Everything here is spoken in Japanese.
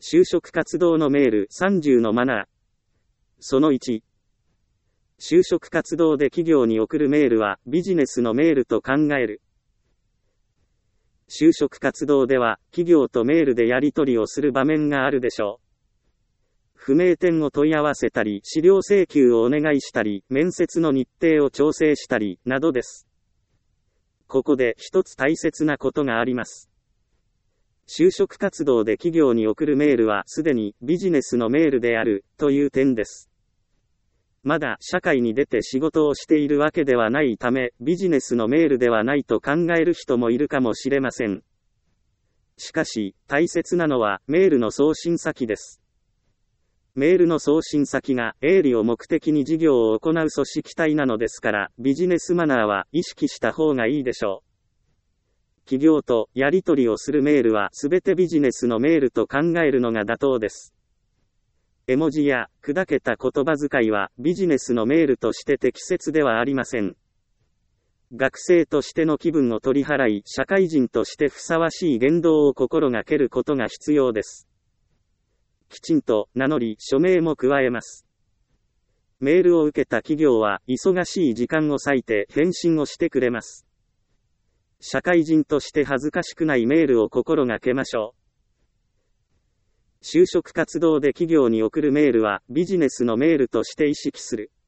就職活動のメール30のマナー。その1。就職活動で企業に送るメールはビジネスのメールと考える。就職活動では企業とメールでやり取りをする場面があるでしょう。不明点を問い合わせたり、資料請求をお願いしたり、面接の日程を調整したり、などです。ここで一つ大切なことがあります。就職活動で企業に送るメールはすでにビジネスのメールであるという点です。まだ社会に出て仕事をしているわけではないため、ビジネスのメールではないと考える人もいるかもしれません。しかし、大切なのはメールの送信先です。メールの送信先が営利を目的に事業を行う組織体なのですから、ビジネスマナーは意識した方がいいでしょう。企業とやり取りをするメールはすべてビジネスのメールと考えるのが妥当です。絵文字や砕けた言葉遣いはビジネスのメールとして適切ではありません。学生としての気分を取り払い、社会人としてふさわしい言動を心がけることが必要です。きちんと名乗り、署名も加えます。メールを受けた企業は忙しい時間を割いて返信をしてくれます。社会人として恥ずかしくないメールを心がけましょう。就職活動で企業に送るメールはビジネスのメールとして意識する。